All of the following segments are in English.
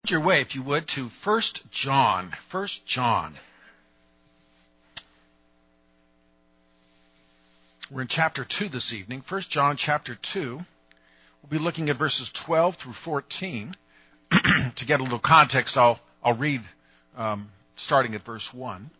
Your way, if you would, to 1 John. 1 John. We're in chapter 2 this evening. 1 John chapter 2. We'll be looking at verses 12 through 14. To get a little context, I'll read starting at verse 1.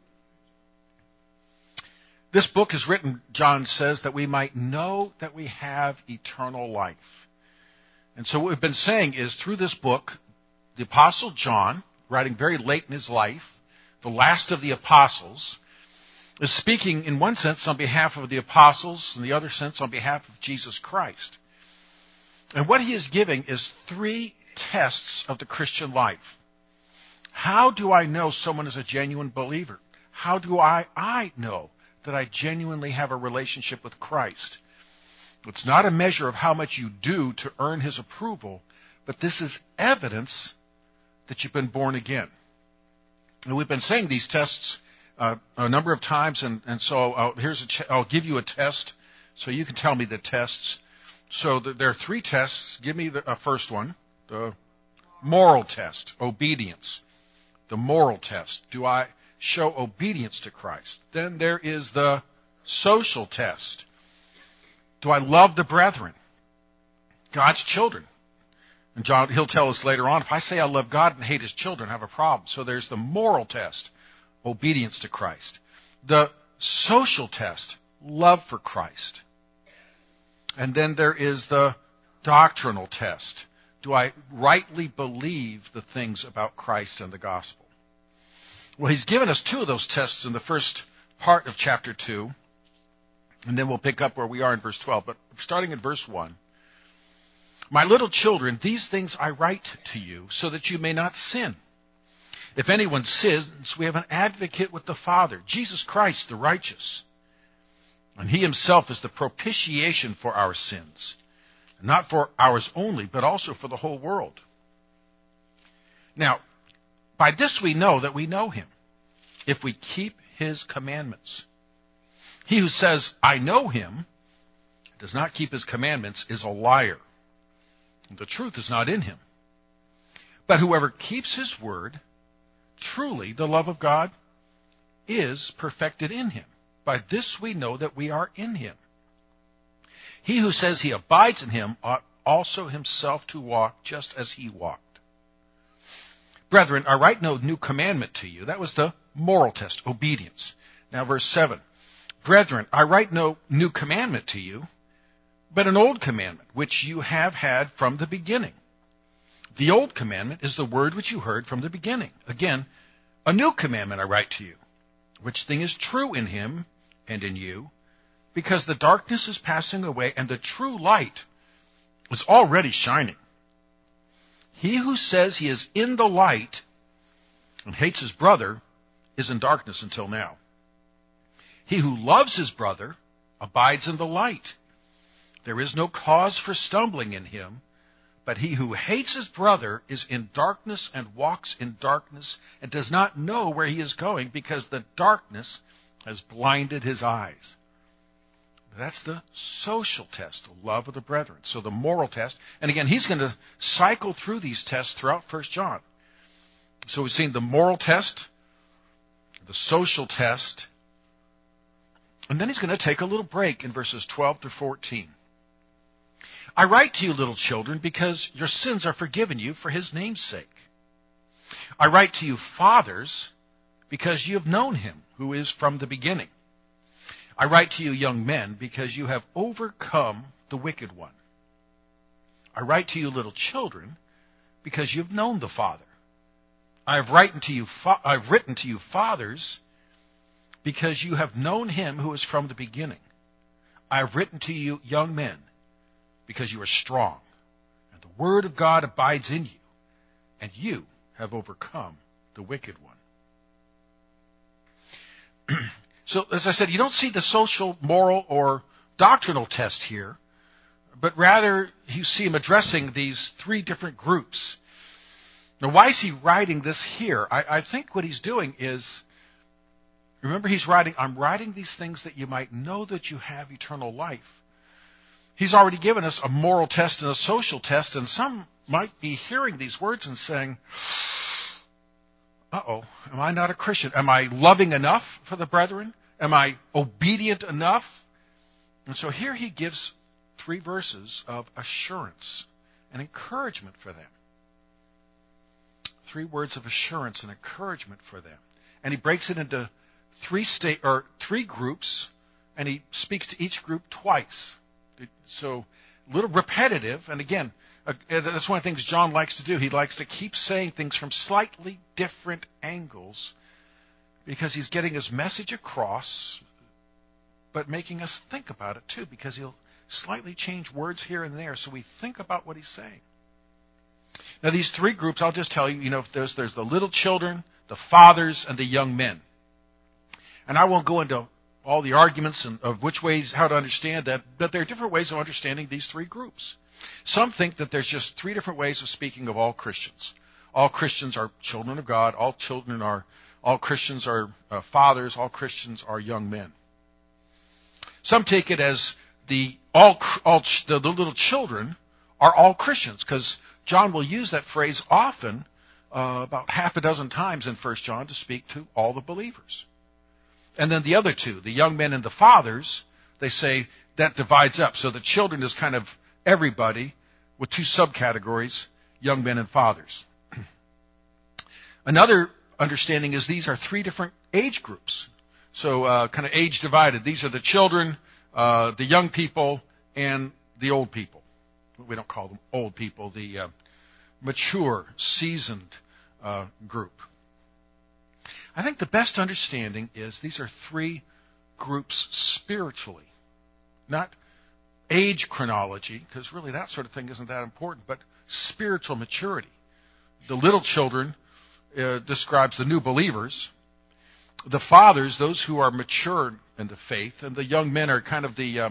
This book is written, John says, that we might know that we have eternal life. And so what we've been saying is, through this book, the Apostle John, writing very late in his life, the last of the apostles, is speaking in one sense on behalf of the apostles, in the other sense on behalf of Jesus Christ. And what he is giving is 3 tests of the Christian life. How do I know someone is a genuine believer? How do I know that I genuinely have a relationship with Christ? It's not a measure of how much you do to earn his approval, but this is evidence that you've been born again. And we've been saying these tests a number of times, and so I'll give you a test so you can tell me the tests. So there are 3 tests. Give me the first one, the moral test, obedience. The moral test. Do I show obedience to Christ? Then there is the social test. Do I love the brethren, God's children? And John, he'll tell us later on, if I say I love God and hate his children, I have a problem. So there's the moral test, obedience to Christ. The social test, love for Christ. And then there is the doctrinal test. Do I rightly believe the things about Christ and the gospel? Well, he's given us 2 of those tests in the first part of chapter 2. And then we'll pick up where we are in verse 12. But starting in verse 1. My little children, these things I write to you so that you may not sin. If anyone sins, we have an advocate with the Father, Jesus Christ the righteous. And he himself is the propitiation for our sins. Not for ours only, but also for the whole world. Now, by this we know that we know him, if we keep his commandments. He who says, I know him, does not keep his commandments, is a liar. The truth is not in him. But whoever keeps his word, truly the love of God is perfected in him. By this we know that we are in him. He who says he abides in him ought also himself to walk just as he walked. Brethren, I write no new commandment to you. That was the moral test, obedience. Now verse 7. Brethren, I write no new commandment to you, but an old commandment, which you have had from the beginning. The old commandment is the word which you heard from the beginning. Again, a new commandment I write to you, which thing is true in him and in you, because the darkness is passing away and the true light is already shining. He who says he is in the light and hates his brother is in darkness until now. He who loves his brother abides in the light. There is no cause for stumbling in him, but he who hates his brother is in darkness and walks in darkness and does not know where he is going because the darkness has blinded his eyes. That's the social test, the love of the brethren. So the moral test, and again, he's going to cycle through these tests throughout 1 John. So we've seen the moral test, the social test, and then he's going to take a little break in verses 12 to 14. I write to you, little children, because your sins are forgiven you for his name's sake. I write to you, fathers, because you have known him who is from the beginning. I write to you, young men, because you have overcome the wicked one. I write to you, little children, because you have known the Father. I've written to you, fathers, because you have known him who is from the beginning. I have written to you, young men, because you are strong, and the word of God abides in you, and you have overcome the wicked one. So, as I said, you don't see the social, moral, or doctrinal test here, but rather you see him addressing these 3 different groups. Now, why is he writing this here? I think what he's doing is, remember he's writing, I'm writing these things that you might know that you have eternal life. He's already given us a moral test and a social test, and some might be hearing these words and saying, uh-oh, am I not a Christian? Am I loving enough for the brethren? Am I obedient enough? And so here he gives 3 verses of assurance and encouragement for them. 3 words of assurance and encouragement for them. And he breaks it into 3 groups, and he speaks to each group twice. So a little repetitive, and again, that's one of the things John likes to do. He likes to keep saying things from slightly different angles because he's getting his message across, but making us think about it too, because he'll slightly change words here and there so we think about what he's saying. Now these 3 groups, I'll just tell you, there's the little children, the fathers, and the young men. And I won't go into all the arguments of which ways, how to understand that, but there are different ways of understanding these 3 groups. Some think that there's just 3 different ways of speaking of all Christians. All Christians are children of God. All Christians are fathers. All Christians are young men. Some take it as the little children are all Christians, because John will use that phrase often, about half a dozen times in 1 John, to speak to all the believers. And then the other 2, the young men and the fathers, they say that divides up. So the children is kind of everybody with 2 subcategories, young men and fathers. Another understanding is these are 3 different age groups. So kind of age divided. These are the children, the young people, and the old people. We don't call them old people, the mature, seasoned group. I think the best understanding is these are 3 groups spiritually, not age chronology, because really that sort of thing isn't that important, but spiritual maturity. The little children describes the new believers. The fathers, those who are mature in the faith, and the young men are kind of the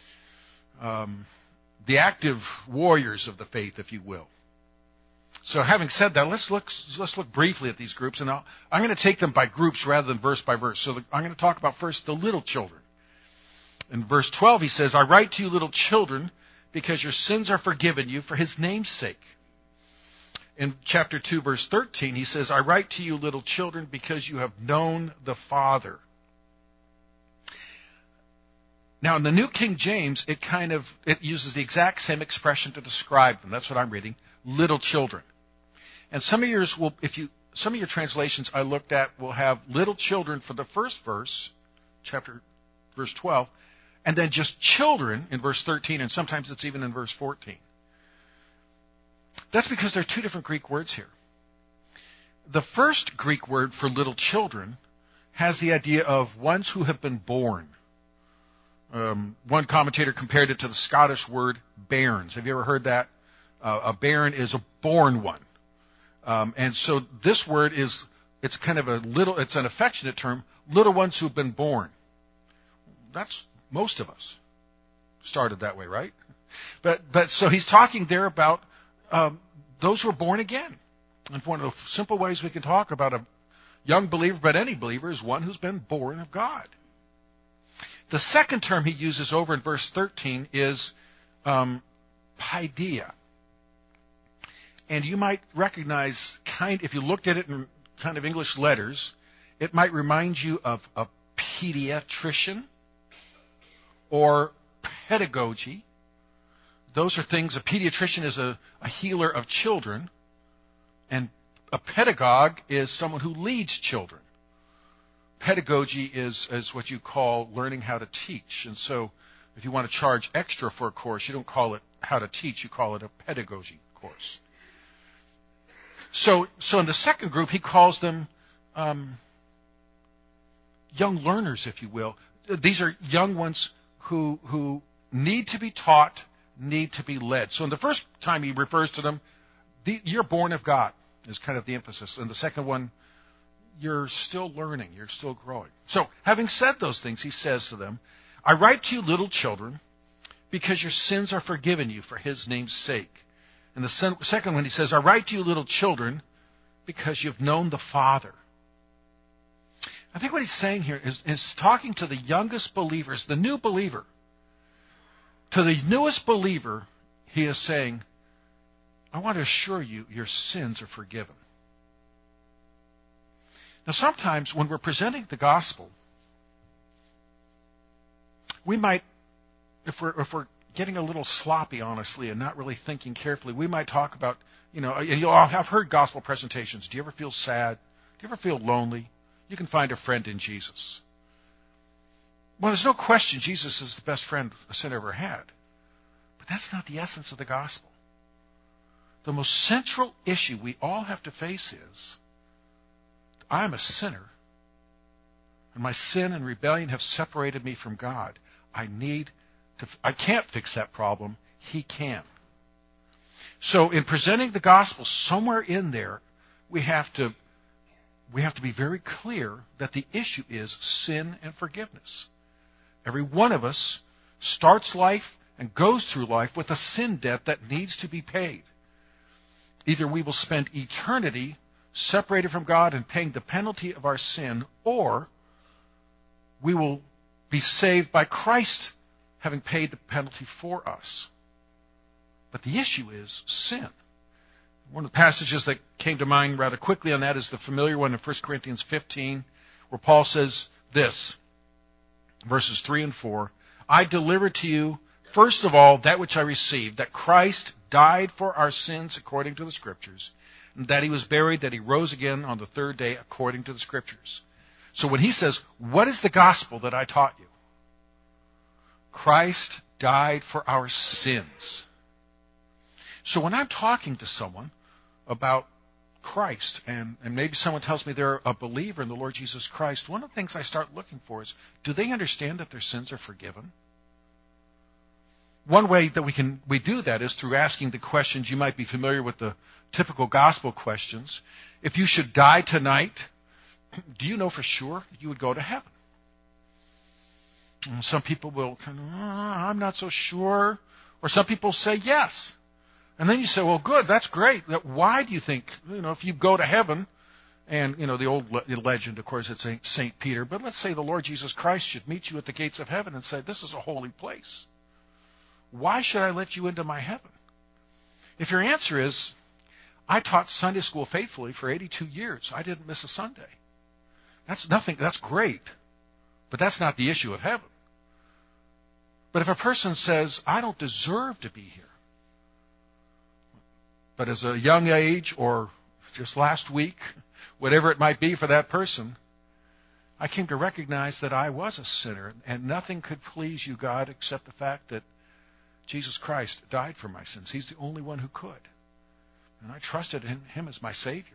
active warriors of the faith, if you will. So having said that, let's look briefly at these groups, and I'm going to take them by groups rather than verse by verse. So I'm going to talk about first the little children. In verse 12, he says, I write to you, little children, because your sins are forgiven you for his name's sake. In chapter 2, verse 13, he says, I write to you, little children, because you have known the Father. Now, in the New King James, it uses the exact same expression to describe them. That's what I'm reading, little children. And some of your translations I looked at will have little children for the first verse, verse 12, and then just children in verse 13, and sometimes it's even in verse 14. That's because there are 2 different Greek words here. The first Greek word for little children has the idea of ones who have been born. One commentator compared it to the Scottish word bairns. Have you ever heard that? A bairn is a born one. And so this word it's kind of it's an affectionate term, little ones who've been born. That's most of us started that way, right? But so he's talking there about those who are born again. And one of the simple ways we can talk about a young believer, but any believer, is one who's been born of God. The second term he uses over in verse 13 is paideia. And you might recognize, if you looked at it in kind of English letters, it might remind you of a pediatrician or pedagogy. Those are things, a pediatrician is a healer of children, and a pedagogue is someone who leads children. Pedagogy is what you call learning how to teach. And so if you want to charge extra for a course, you don't call it how to teach, you call it a pedagogy course. So in the second group, he calls them young learners, if you will. These are young ones who need to be taught, need to be led. So in the first time he refers to them, you're born of God is kind of the emphasis. And the second one, you're still learning, you're still growing. So having said those things, he says to them, I write to you, little children, because your sins are forgiven you for his name's sake. And the second one, he says, I write to you, little children, because you've known the Father. I think what he's saying here is talking to the youngest believers, the new believer. To the newest believer, he is saying, I want to assure you your sins are forgiven. Now sometimes when we're presenting the gospel, we might, if we're getting a little sloppy, honestly, and not really thinking carefully, we might talk about, and you'll all have heard gospel presentations. Do you ever feel sad? Do you ever feel lonely? You can find a friend in Jesus. Well, there's no question Jesus is the best friend a sinner ever had. But that's not the essence of the gospel. The most central issue we all have to face is, I'm a sinner, and my sin and rebellion have separated me from God. I can't fix that problem. He can. So in presenting the gospel, somewhere in there, we have to be very clear that the issue is sin and forgiveness. Every one of us starts life and goes through life with a sin debt that needs to be paid. Either we will spend eternity separated from God and paying the penalty of our sin, or we will be saved by Christ having paid the penalty for us. But the issue is sin. One of the passages that came to mind rather quickly on that is the familiar one in 1 Corinthians 15, where Paul says this, verses 3 and 4, I delivered to you, first of all, that which I received, that Christ died for our sins according to the Scriptures, and that he was buried, that he rose again on the third day according to the Scriptures. So when he says, what is the gospel that I taught you? Christ died for our sins. So when I'm talking to someone about Christ, and maybe someone tells me they're a believer in the Lord Jesus Christ, one of the things I start looking for is, do they understand that their sins are forgiven? One way that we do that is through asking the questions. You might be familiar with the typical gospel questions. If you should die tonight, do you know for sure that you would go to heaven? And some people will I'm not so sure. Or some people say yes. And then you say, well, good, that's great. Why do you think, if you go to heaven, and, the old legend, of course, it's St. Peter, but let's say the Lord Jesus Christ should meet you at the gates of heaven and say, this is a holy place. Why should I let you into my heaven? If your answer is, I taught Sunday school faithfully for 82 years. I didn't miss a Sunday. That's great, but that's not the issue of heaven. But if a person says, I don't deserve to be here, but as a young age or just last week, whatever it might be for that person, I came to recognize that I was a sinner, and nothing could please you, God, except the fact that Jesus Christ died for my sins. He's the only one who could. And I trusted in him as my Savior.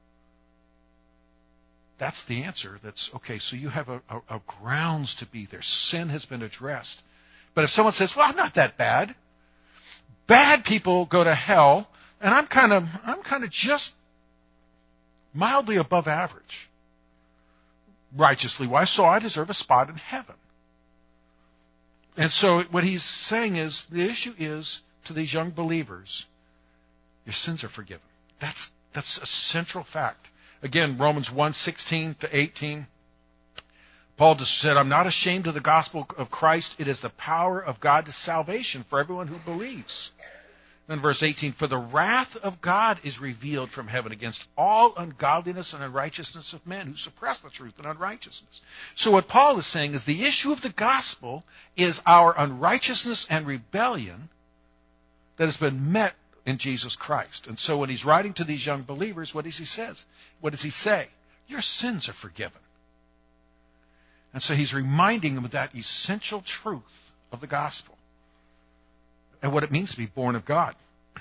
That's the answer. That's okay, so you have a grounds to be there. Sin has been addressed. But if someone says, well, I'm not that bad. Bad people go to hell, and I'm kind of just mildly above average. Righteously wise, so I deserve a spot in heaven. And so what he's saying is, the issue is, to these young believers, your sins are forgiven. That's a central fact. Again, Romans 1:16 to 18, Paul just said, I'm not ashamed of the gospel of Christ. It is the power of God to salvation for everyone who believes. Then verse 18, for the wrath of God is revealed from heaven against all ungodliness and unrighteousness of men who suppress the truth and unrighteousness. So what Paul is saying is the issue of the gospel is our unrighteousness and rebellion that has been met in Jesus Christ. And so when he's writing to these young believers, what does he say? Your sins are forgiven. And so he's reminding them of that essential truth of the gospel and what it means to be born of God.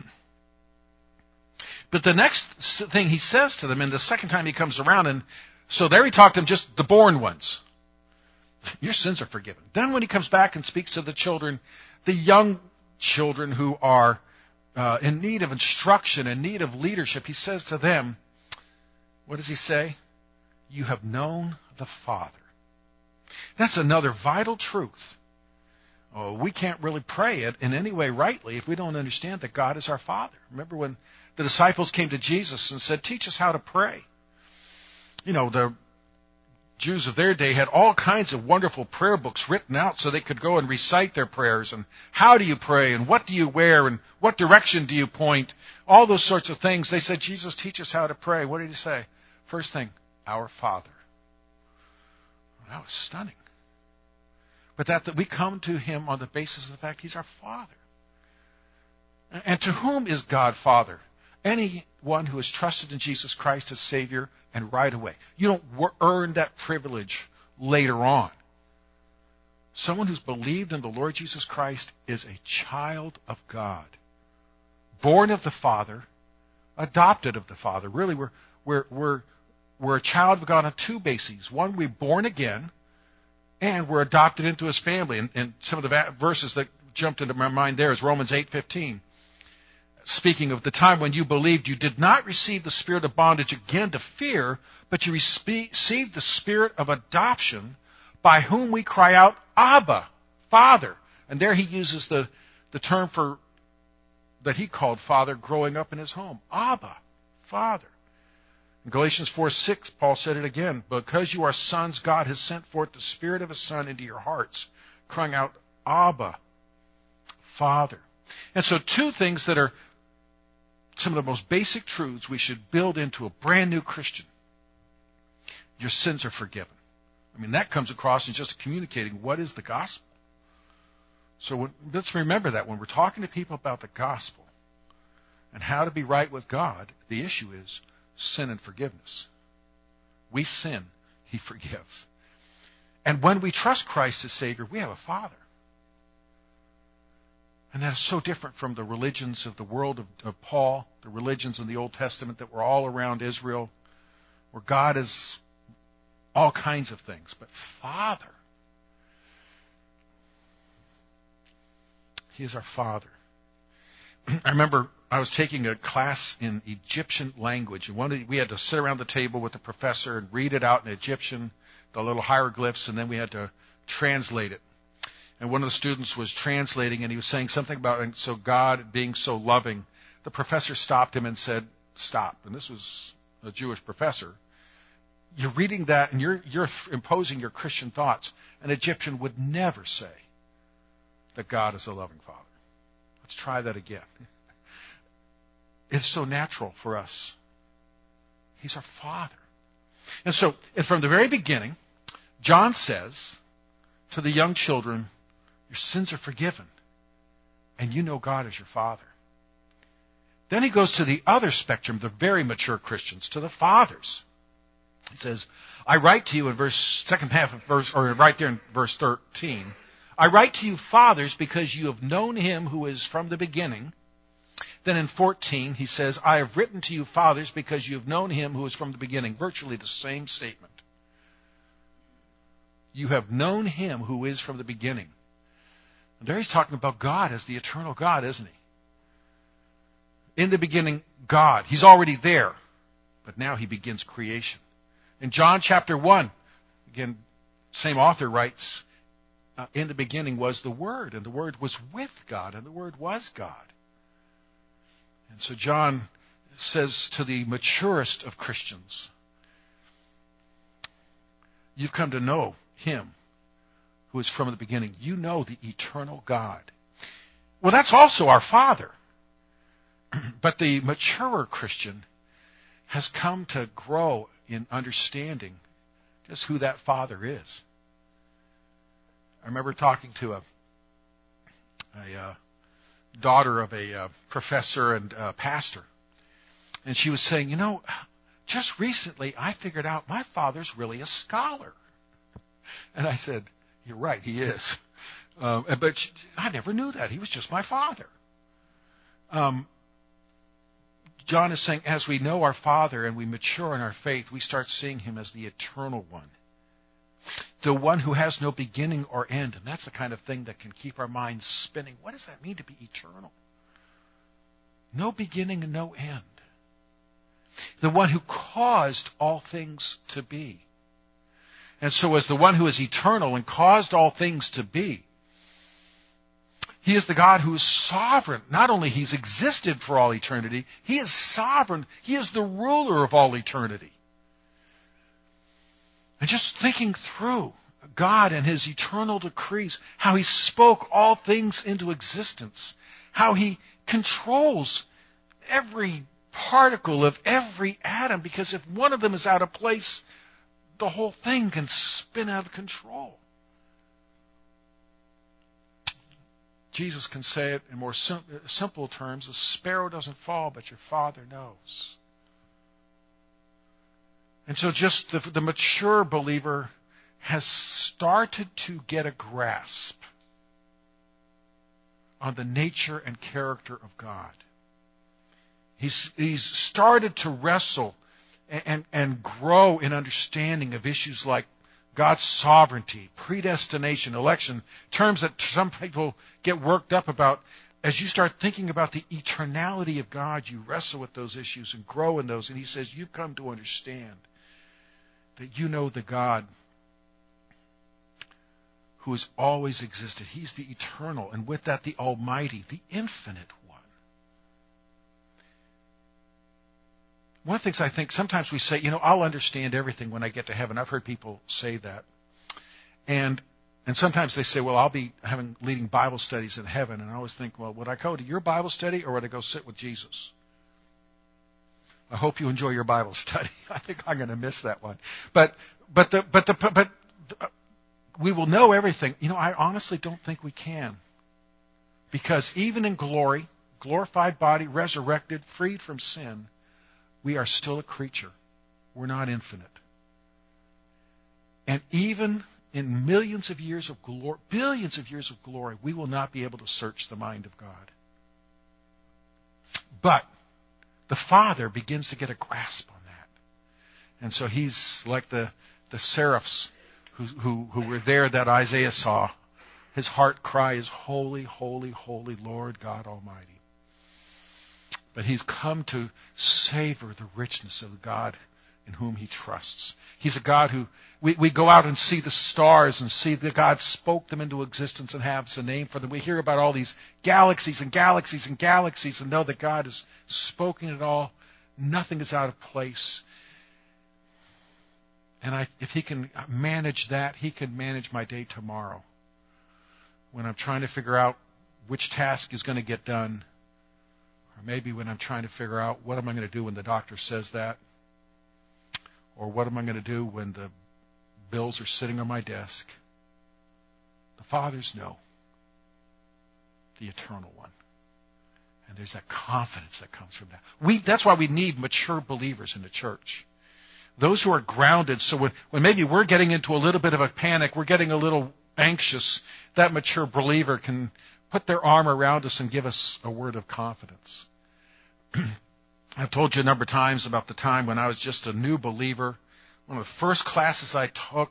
But the next thing he says to them, and the second time he comes around, and so there he talked to them, just the born ones. Your sins are forgiven. Then when he comes back and speaks to the children, the young children who are in need of instruction, in need of leadership, he says to them, what does he say? You have known the Father. That's another vital truth. Oh, we can't really pray it in any way rightly if we don't understand that God is our Father. Remember when the disciples came to Jesus and said, teach us how to pray. The Jews of their day had all kinds of wonderful prayer books written out so they could go and recite their prayers. And how do you pray? And what do you wear? And what direction do you point? All those sorts of things. They said, Jesus, teach us how to pray. What did he say? First thing, our Father. That was stunning. But that we come to him on the basis of the fact he's our Father. And to whom is God Father? Anyone who has trusted in Jesus Christ as Savior, and right away. You don't earn that privilege later on. Someone who's believed in the Lord Jesus Christ is a child of God. Born of the Father, adopted of the Father. Really, we're a child of God on two bases. One, we're born again, and we're adopted into his family. And some of the verses that jumped into my mind there is Romans 8:15. Speaking of the time when you believed, you did not receive the spirit of bondage again to fear, but you received the spirit of adoption, by whom we cry out, Abba, Father. And there he uses the term for that he called Father growing up in his home. Abba, Father. In Galatians 4:6, Paul said it again. Because you are sons, God has sent forth the Spirit of his Son into your hearts, crying out, Abba, Father. And so two things that are some of the most basic truths we should build into a brand new Christian. Your sins are forgiven. I mean, that comes across in just communicating what is the gospel. So let's remember that when we're talking to people about the gospel and how to be right with God, the issue is sin and forgiveness. We sin, he forgives. And when we trust Christ as Savior, we have a Father. And that is so different from the religions of the world of Paul, the religions in the Old Testament that were all around Israel, where God is all kinds of things. But Father, he is our Father. I remember I was taking a class in Egyptian language, and we had to sit around the table with the professor and read it out in Egyptian, the little hieroglyphs, and then we had to translate it. And one of the students was translating, and he was saying something about, and so God being so loving. The professor stopped him and said, stop. And this was a Jewish professor. You're reading that, and you're imposing your Christian thoughts. An Egyptian would never say that God is a loving Father. Let's try that again. It's so natural for us. He's our Father. And so, from the very beginning, John says to the young children, your sins are forgiven, and you know God as your Father. Then he goes to the other spectrum, the very mature Christians, to the fathers. He says, I write to you in second half of verse, or right there in verse 13, I write to you, fathers, because you have known him who is from the beginning. Then in 14, he says, I have written to you, fathers, because you have known him who is from the beginning. Virtually the same statement. You have known him who is from the beginning. And there he's talking about God as the eternal God, isn't he? In the beginning, God. He's already there. But now he begins creation. In John chapter 1, again, same author writes, in the beginning was the Word, and the Word was with God, and the Word was God. And so John says to the maturest of Christians, you've come to know him who is from the beginning. You know the eternal God. Well, that's also our Father. But the maturer Christian has come to grow in understanding just who that Father is. I remember talking to a daughter of a professor and pastor, and she was saying, just recently I figured out my father's really a scholar. And I said, you're right, he is. But I never knew that. He was just my father. John is saying, as we know our Father and we mature in our faith, we start seeing him as the eternal one. The one who has no beginning or end. And that's the kind of thing that can keep our minds spinning. What does that mean to be eternal? No beginning and no end. The one who caused all things to be. And so as the one who is eternal and caused all things to be, he is the God who is sovereign. Not only he's existed for all eternity, he is sovereign. He is the ruler of all eternity. And just thinking through God and His eternal decrees, how He spoke all things into existence, how He controls every particle of every atom, because if one of them is out of place, the whole thing can spin out of control. Jesus can say it in more simple terms: a sparrow doesn't fall, but your Father knows. And so just the mature believer has started to get a grasp on the nature and character of God. He's started to wrestle and grow in understanding of issues like God's sovereignty, predestination, election, terms that some people get worked up about. As you start thinking about the eternality of God, you wrestle with those issues and grow in those. And He says, you've come to understand that you know the God who has always existed. He's the eternal, and with that, the almighty, the infinite one. One of the things I think, sometimes we say, I'll understand everything when I get to heaven. I've heard people say that. And sometimes they say, well, I'll be leading Bible studies in heaven. And I always think, well, would I go to your Bible study or would I go sit with Jesus? I hope you enjoy your Bible study. I think I'm going to miss that one. But we will know everything. I honestly don't think we can. Because even in glory, glorified body, resurrected, freed from sin, we are still a creature. We're not infinite. And even in millions of years of glory, billions of years of glory, we will not be able to search the mind of God. But the Father begins to get a grasp on that. And so He's like the seraphs who were there that Isaiah saw. His heart cry is, holy, holy, holy Lord God Almighty. But He's come to savor the richness of the God in whom He trusts. He's a God who, we go out and see the stars and see that God spoke them into existence and has a name for them. We hear about all these galaxies and galaxies and galaxies and know that God has spoken it all. Nothing is out of place. And if He can manage that, He can manage my day tomorrow. When I'm trying to figure out which task is going to get done, or maybe when I'm trying to figure out what am I going to do when the doctor says that, or what am I going to do when the bills are sitting on my desk. The fathers know the eternal one. And there's that confidence that comes from that. That's why we need mature believers in the church. Those who are grounded, so when maybe we're getting into a little bit of a panic, we're getting a little anxious, that mature believer can put their arm around us and give us a word of confidence. I've told you a number of times about the time when I was just a new believer. One of the first classes I took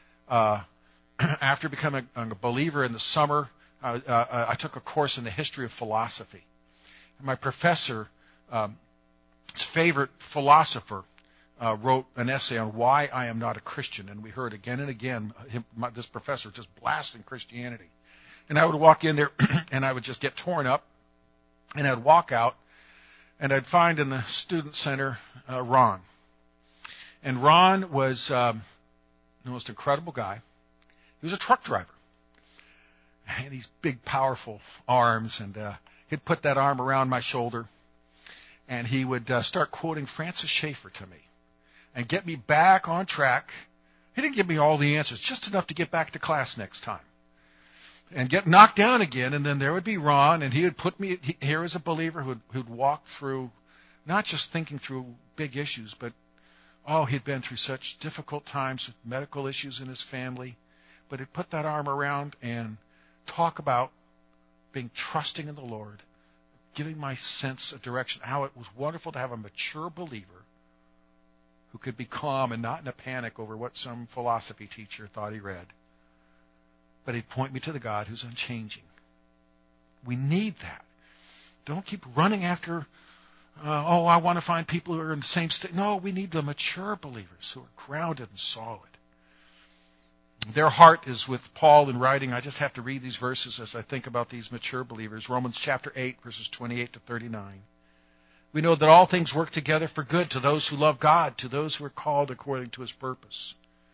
after becoming a believer in the summer, I took a course in the history of philosophy. And my professor, his favorite philosopher, wrote an essay on why I am not a Christian. And we heard again and again this professor just blasting Christianity. And I would walk in there and I would just get torn up. And I'd walk out and I'd find in the student center Ron. And Ron was the most incredible guy. He was a truck driver. And these big, powerful arms. And he'd put that arm around my shoulder. And he would start quoting Francis Schaeffer to me and get me back on track. He didn't give me all the answers, just enough to get back to class next time. And get knocked down again, and then there would be Ron, and he would put me here as a believer who'd walk through, not just thinking through big issues, but, he'd been through such difficult times with medical issues in his family. But he'd put that arm around and talk about being trusting in the Lord, giving my sense of direction, how it was wonderful to have a mature believer who could be calm and not in a panic over what some philosophy teacher thought he read. But he'd point me to the God who's unchanging. We need that. Don't keep running after, I want to find people who are in the same state. No, we need the mature believers who are grounded and solid. Their heart is with Paul in writing. I just have to read these verses as I think about these mature believers. Romans chapter 8, verses 28 to 39. We know that all things work together for good to those who love God, to those who are called according to His purpose.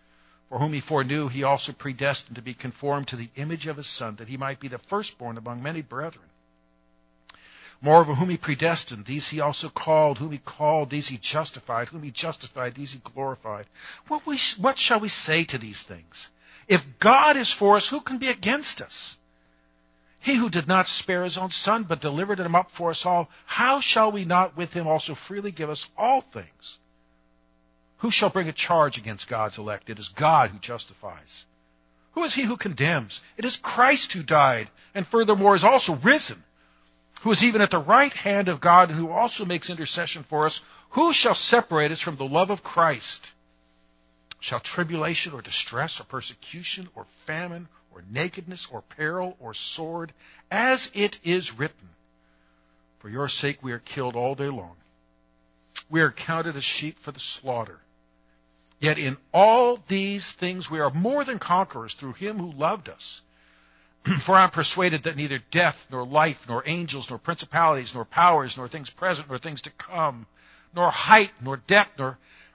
For whom he foreknew, he also predestined to be conformed to the image of his Son, that he might be the firstborn among many brethren. Moreover, whom he predestined, these he also called. Whom he called, these he justified. Whom he justified, these he glorified. What shall we say to these things? If God is for us, who can be against us? He who did not spare his own Son, but delivered him up for us all, how shall we not with him also freely give us all things? Who shall bring a charge against God's elect? It is God who justifies. Who is he who condemns? It is Christ who died, and furthermore is also risen, who is even at the right hand of God, and who also makes intercession for us. Who shall separate us from the love of Christ? Shall tribulation or distress or persecution or famine or nakedness or peril or sword? As it is written, for your sake we are killed all day long. We are counted as sheep for the slaughter. Yet in all these things we are more than conquerors through him who loved us. For I am persuaded that neither death, nor life, nor angels, nor principalities, nor powers, nor things present, nor things to come, nor height, nor depth, nor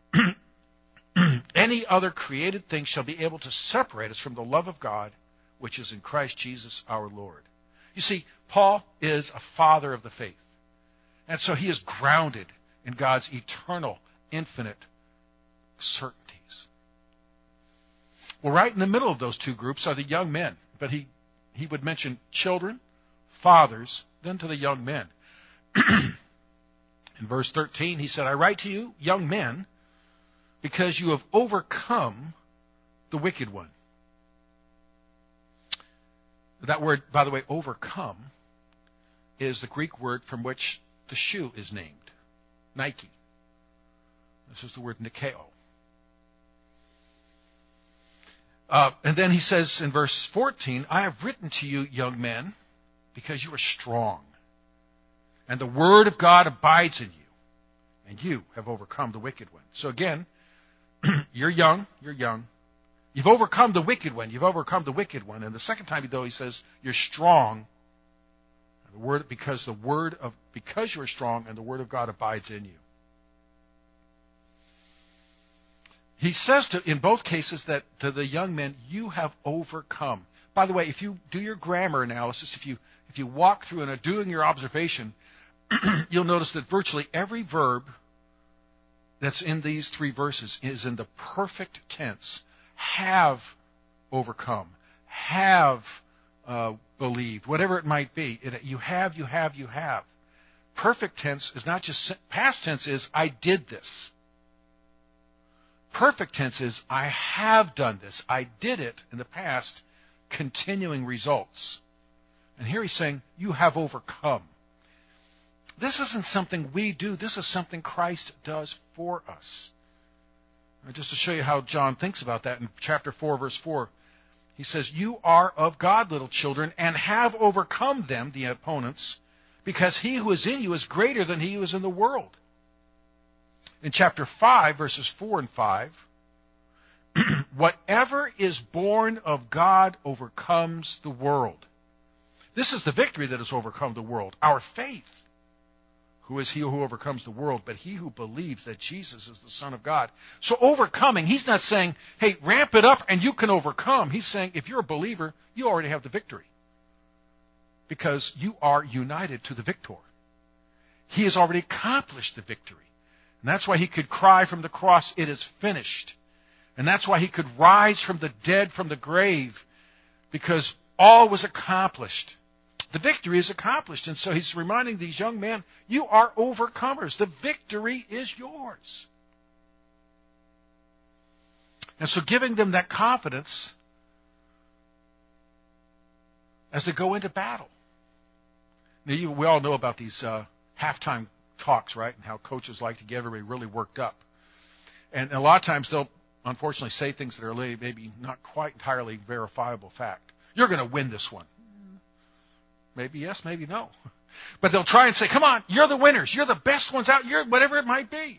any other created thing shall be able to separate us from the love of God, which is in Christ Jesus our Lord. You see, Paul is a father of the faith. And so he is grounded in God's eternal, infinite certainties. Well, right in the middle of those two groups are the young men. But he would mention children, fathers, then to the young men. In verse 13, he said, I write to you, young men, because you have overcome the wicked one. That word, by the way, overcome, is the Greek word from which the shoe is named, Nike. This is the word Nikeo. And then he says in verse 14, I have written to you, young men, because you are strong, and the word of God abides in you, and you have overcome the wicked one. So again, you're young. You've overcome the wicked one. And the second time, though, he says, you're strong, because you're strong, and the word of God abides in you. He says in both cases that to the young men, you have overcome. By the way, if you do your grammar analysis, if you walk through and are doing your observation, you'll notice that virtually every verb that's in these three verses is in the perfect tense. Have overcome. Have believed. Whatever it might be. You have. Perfect tense is not just... Past tense is, I did this. Perfect tense is, I have done this. I did it in the past, continuing results. And here he's saying, you have overcome. This isn't something we do. This is something Christ does for us. Now, just to show you how John thinks about that, in chapter 4, verse 4, he says, you are of God, little children, and have overcome them, the opponents, because he who is in you is greater than he who is in the world. In chapter 5, verses 4 and 5, whatever is born of God overcomes the world. This is the victory that has overcome the world, our faith. Who is he who overcomes the world, but he who believes that Jesus is the Son of God. So overcoming, he's not saying, hey, ramp it up and you can overcome. He's saying, if you're a believer, you already have the victory. Because you are united to the victor. He has already accomplished the victory. And that's why he could cry from the cross, it is finished. And that's why he could rise from the dead, from the grave, because all was accomplished. The victory is accomplished. And so he's reminding these young men, you are overcomers. The victory is yours. And so giving them that confidence as they go into battle. Now, we all know about these halftime talks, right? And how coaches like to get everybody really worked up. And a lot of times they'll unfortunately say things that are maybe not quite entirely verifiable fact. You're going to win this one. Maybe yes, maybe no. But they'll try and say, come on, you're the winners. You're the best ones out. You're whatever it might be.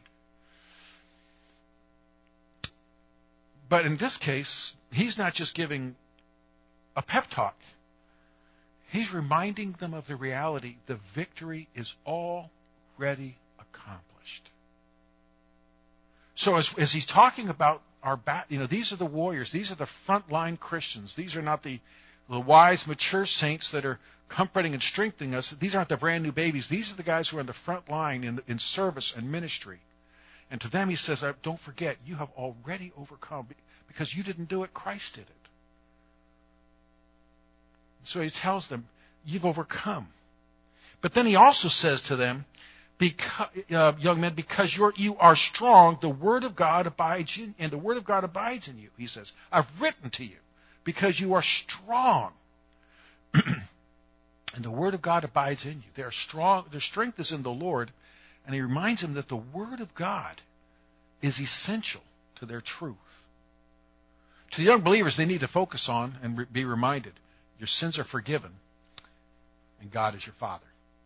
But in this case, he's not just giving a pep talk. He's reminding them of the reality. The victory is already accomplished. So as he's talking about these are the warriors. These are the frontline Christians. These are not the wise, mature saints that are comforting and strengthening us. These aren't the brand new babies. These are the guys who are on the front line in service and ministry. And to them he says, don't forget, you have already overcome. Because you didn't do it, Christ did it. So he tells them, you've overcome. But then he also says to them, young men, because you are strong, the word of God abides in, and the word of God abides in you. He says, I've written to you because you are strong. And the word of God abides in you. They are strong. Their strength is in the Lord. And he reminds them that the word of God is essential to their truth. To the young believers, they need to focus on and be reminded, your sins are forgiven, and God is your Father.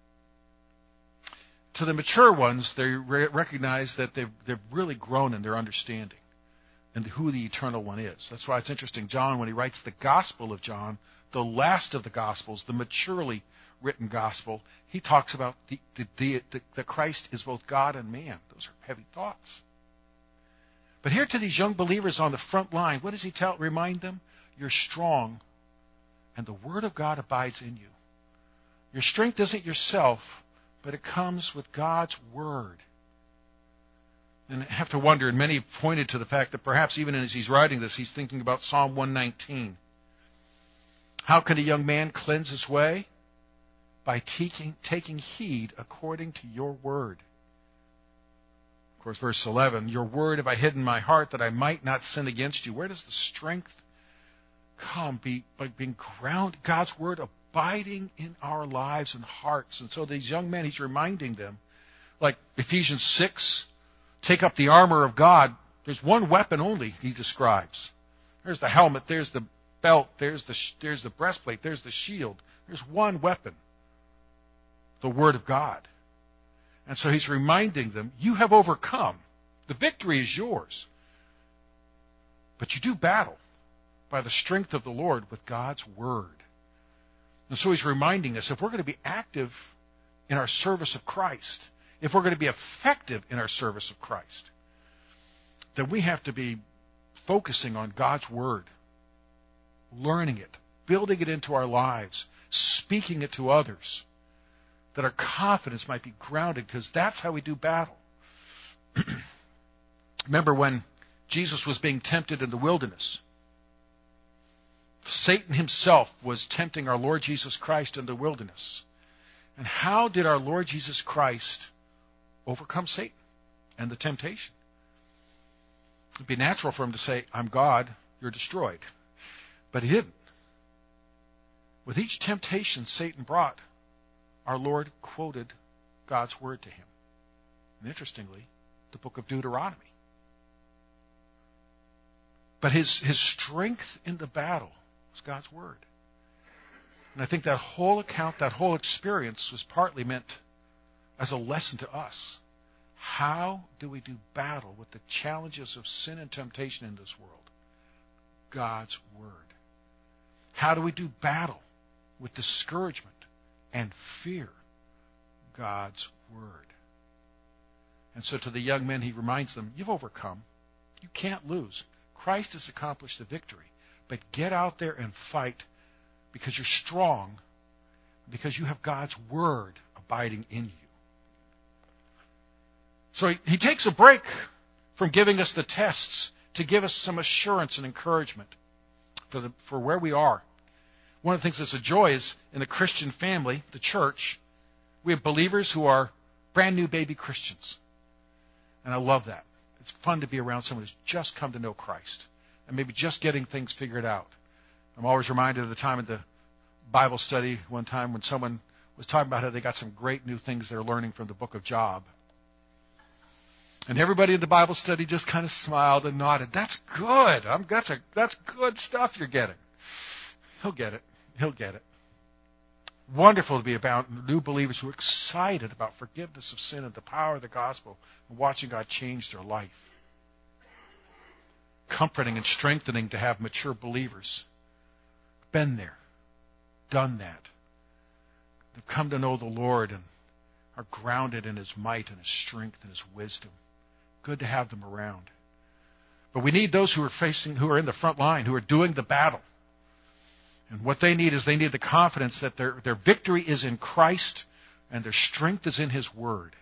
To the mature ones, they recognize that they've really grown in their understanding and who the Eternal One is. That's why it's interesting. John, when he writes the Gospel of John, the last of the Gospels, the maturely written Gospel, he talks about that Christ is both God and man. Those are heavy thoughts. But here to these young believers on the front line, what does he remind them? You're strong, and the Word of God abides in you. Your strength isn't yourself, but it comes with God's Word. And I have to wonder, and many have pointed to the fact that perhaps even as he's writing this, he's thinking about Psalm 119. How can a young man cleanse his way? By taking heed according to your word. Of course, verse 11, your word have I hid in my heart that I might not sin against you. Where does the strength come? By being grounded, God's word abiding in our lives and hearts. And so these young men, he's reminding them, like Ephesians 6, take up the armor of God. There's one weapon only, he describes. There's the helmet, there's the belt, there's the breastplate, there's the shield. There's one weapon, the Word of God. And so he's reminding them, you have overcome. The victory is yours. But you do battle by the strength of the Lord with God's Word. And so he's reminding us, if we're going to be active in our service of Christ, if we're going to be effective in our service of Christ, then we have to be focusing on God's Word, learning it, building it into our lives, speaking it to others, that our confidence might be grounded, because that's how we do battle. Remember when Jesus was being tempted in the wilderness? Satan himself was tempting our Lord Jesus Christ in the wilderness. And how did our Lord Jesus Christ overcome Satan and the temptation? It'd be natural for him to say, I'm God, you're destroyed. But he didn't. With each temptation Satan brought, our Lord quoted God's word to him. And interestingly, the book of Deuteronomy. But his strength in the battle was God's word. And I think that whole account, that whole experience was partly meant as a lesson to us. How do we do battle with the challenges of sin and temptation in this world? God's word. How do we do battle with discouragement and fear? God's word. And so to the young men, he reminds them, you've overcome. You can't lose. Christ has accomplished the victory. But get out there and fight, because you're strong, because you have God's word abiding in you. So he takes a break from giving us the tests to give us some assurance and encouragement for where we are. One of the things that's a joy is in the Christian family, the church, we have believers who are brand new baby Christians. And I love that. It's fun to be around someone who's just come to know Christ and maybe just getting things figured out. I'm always reminded of the time at the Bible study one time when someone was talking about how they got some great new things they're learning from the book of Job. And everybody in the Bible study just kind of smiled and nodded. That's good. That's good stuff you're getting. He'll get it. He'll get it. Wonderful to be about new believers who are excited about forgiveness of sin and the power of the gospel and watching God change their life. Comforting and strengthening to have mature believers. Been there. Done that. They've come to know the Lord and are grounded in His might and His strength and His wisdom. Good to have them around. But we need those who are in the front line, who are doing the battle. And what they need is they need the confidence that their victory is in Christ and their strength is in His Word.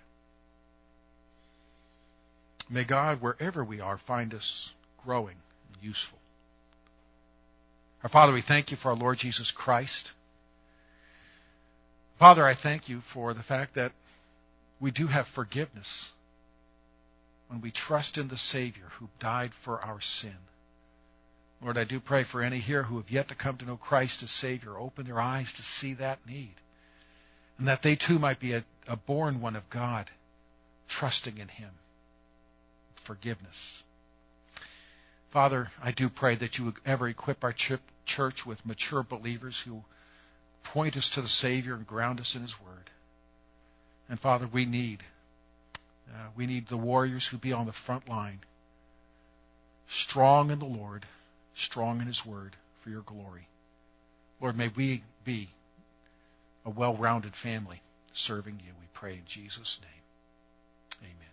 May God, wherever we are, find us growing and useful. Our Father, we thank you for our Lord Jesus Christ. Father, I thank you for the fact that we do have forgiveness when we trust in the Savior who died for our sin. Lord, I do pray for any here who have yet to come to know Christ as Savior. Open their eyes to see that need. And that they too might be a born one of God, trusting in Him. Forgiveness. Father, I do pray that you would ever equip our church with mature believers who point us to the Savior and ground us in His Word. And Father, we need the warriors who be on the front line, strong in the Lord, strong in His Word for your glory. Lord, may we be a well-rounded family serving you, we pray in Jesus' name. Amen.